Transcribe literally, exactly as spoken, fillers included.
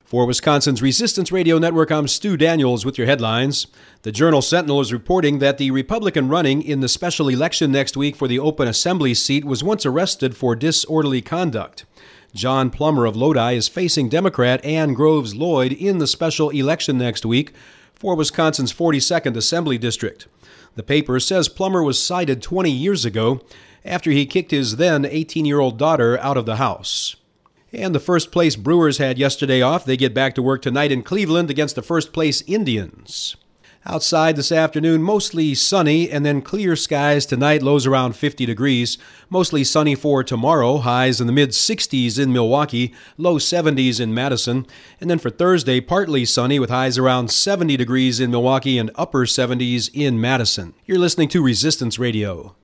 For Wisconsin's Resistance Radio Network, I'm Stu Daniels with your headlines. The Journal-Sentinel is reporting that the Republican running in the special election next week for the open assembly seat was once arrested for disorderly conduct. John Plummer of Lodi is facing Democrat Ann Groves Lloyd in the special election next week for Wisconsin's forty-second Assembly District. The paper says Plummer was cited twenty years ago after he kicked his then eighteen-year-old daughter out of the house. And the first-place Brewers had yesterday off. They get back to work tonight in Cleveland against the first-place Indians. Outside this afternoon, mostly sunny and then clear skies tonight, lows around fifty degrees. Mostly sunny for tomorrow, highs in the mid-sixties in Milwaukee, low seventies in Madison. And then for Thursday, partly sunny with highs around seventy degrees in Milwaukee and upper seventies in Madison. You're listening to Resistance Radio.